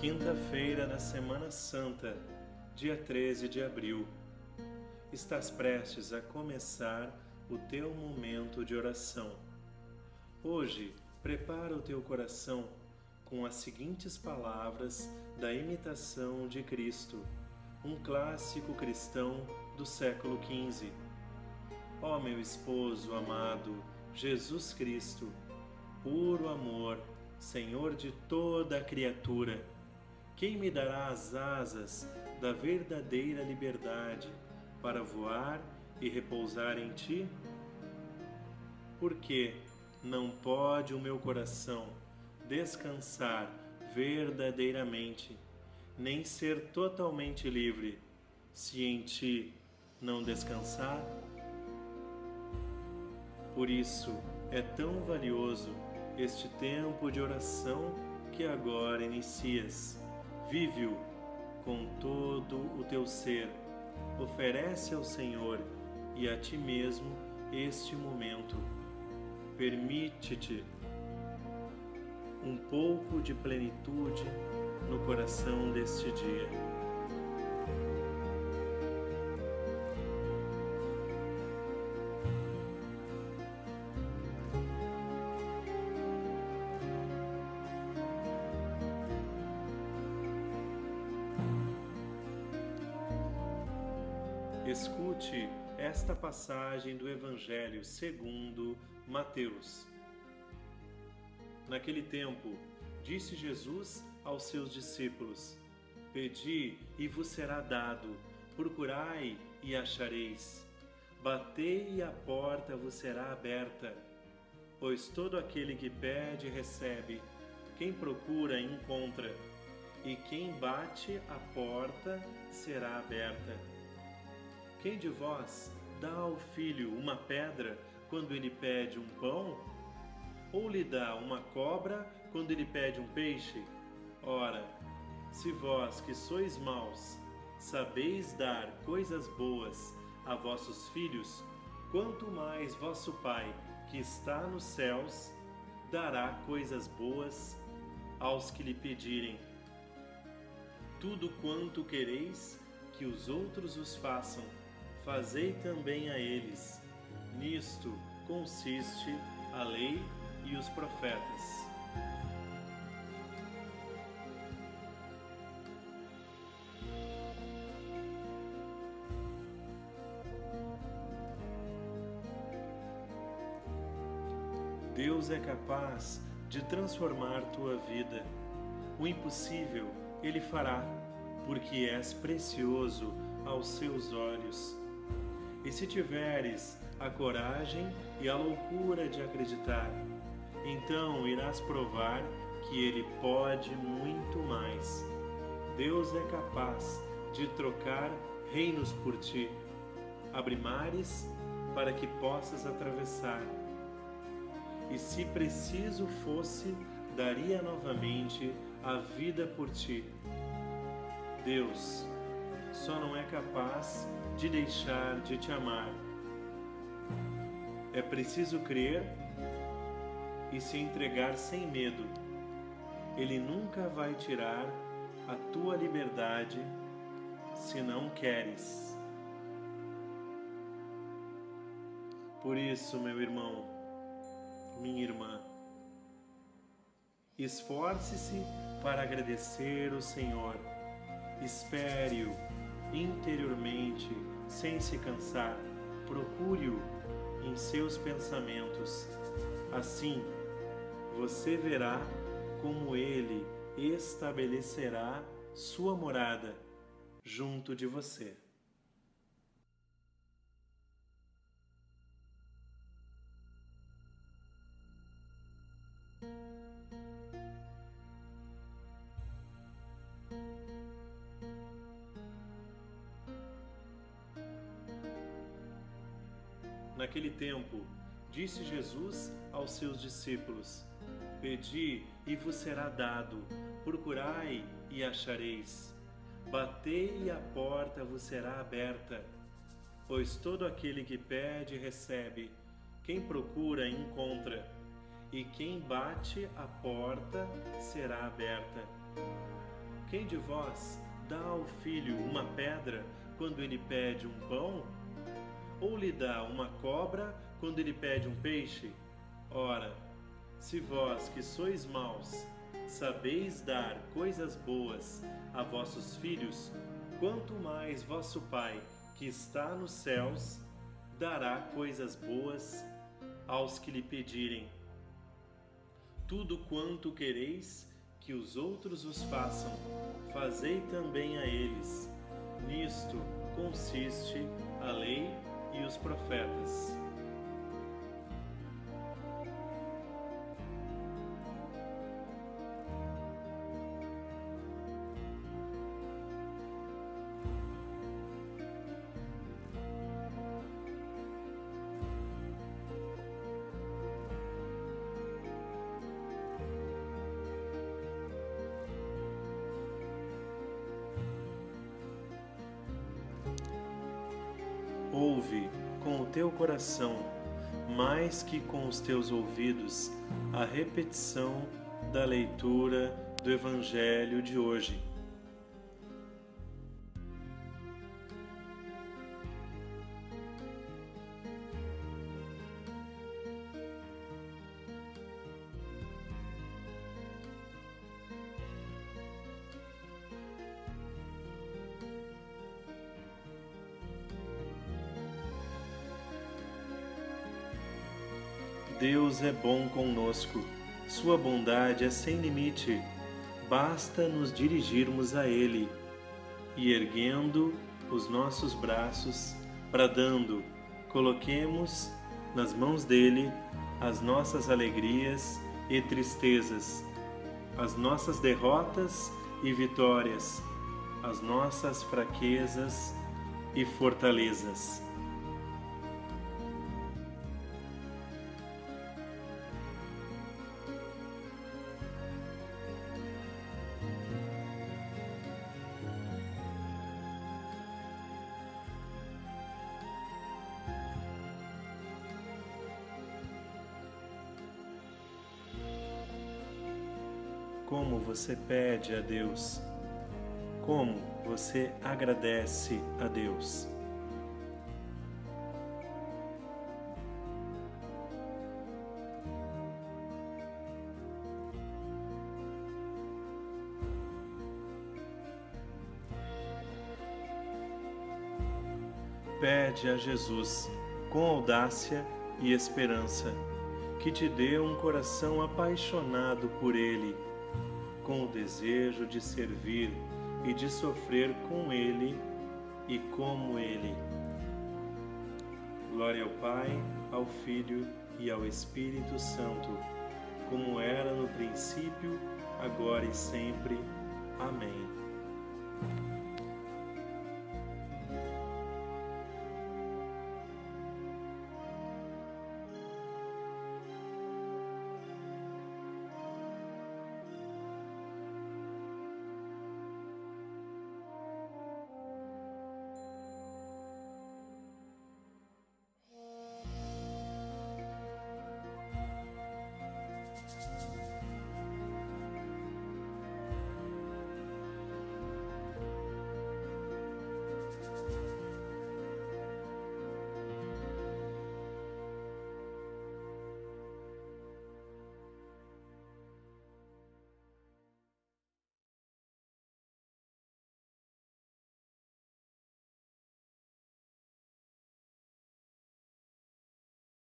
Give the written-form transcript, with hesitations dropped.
Quinta-feira da Semana Santa, dia 13 de abril. Estás prestes a começar o teu momento de oração. Hoje, prepara o teu coração com as seguintes palavras da imitação de Cristo, um clássico cristão do século XV. Ó meu esposo amado, Jesus Cristo, puro amor, Senhor de toda a criatura, quem me dará as asas da verdadeira liberdade para voar e repousar em Ti? Porque não pode o meu coração descansar verdadeiramente, nem ser totalmente livre, se em Ti não descansar? Por isso é tão valioso este tempo de oração que agora inicias. Vive-o com todo o teu ser. Oferece ao Senhor e a ti mesmo este momento. Permite-te um pouco de plenitude no coração deste dia. Escute esta passagem do Evangelho segundo Mateus. Naquele tempo, disse Jesus aos seus discípulos: Pedi e vos será dado, procurai e achareis, batei e a porta vos será aberta. Pois todo aquele que pede recebe, quem procura encontra, e quem bate a porta será aberta. Quem de vós dá ao filho uma pedra quando ele pede um pão? Ou lhe dá uma cobra quando ele pede um peixe? Ora, se vós que sois maus, sabeis dar coisas boas a vossos filhos, quanto mais vosso Pai, que está nos céus, dará coisas boas aos que lhe pedirem. Tudo quanto quereis que os outros os façam, fazei também a eles. Nisto consiste a lei e os profetas. Deus é capaz de transformar tua vida. O impossível Ele fará, porque és precioso aos seus olhos. E se tiveres a coragem e a loucura de acreditar, então irás provar que Ele pode muito mais. Deus é capaz de trocar reinos por ti. Abre mares para que possas atravessar. E se preciso fosse, daria novamente a vida por ti. Deus só não é capaz de deixar de te amar. É preciso crer e se entregar sem medo. Ele nunca vai tirar a tua liberdade se não queres. Por isso, meu irmão, minha irmã, esforce-se para agradecer o Senhor. Espere-o interiormente, sem se cansar. Procure-o em seus pensamentos. Assim, você verá como Ele estabelecerá sua morada junto de você. Naquele tempo, disse Jesus aos seus discípulos: Pedi e vos será dado, procurai e achareis, batei e a porta vos será aberta. Pois todo aquele que pede recebe, quem procura encontra, e quem bate a porta será aberta. Quem de vós dá ao filho uma pedra quando ele pede um pão? Ou lhe dá uma cobra quando ele pede um peixe? Ora, se vós que sois maus, sabeis dar coisas boas a vossos filhos, quanto mais vosso Pai, que está nos céus, dará coisas boas aos que lhe pedirem. Tudo quanto quereis que os outros vos façam, fazei também a eles. Nisto consiste a lei e os profetas. Ouve com o teu coração, mais que com os teus ouvidos, a repetição da leitura do Evangelho de hoje. Deus é bom conosco, sua bondade é sem limite, basta nos dirigirmos a Ele e, erguendo os nossos braços, bradando, coloquemos nas mãos dele as nossas alegrias e tristezas, as nossas derrotas e vitórias, as nossas fraquezas e fortalezas. Como você pede a Deus? Como você agradece a Deus? Pede a Jesus, com audácia e esperança, que te dê um coração apaixonado por Ele, com o desejo de servir e de sofrer com Ele e como Ele. Glória ao Pai, ao Filho e ao Espírito Santo, como era no princípio, agora e sempre. Amém.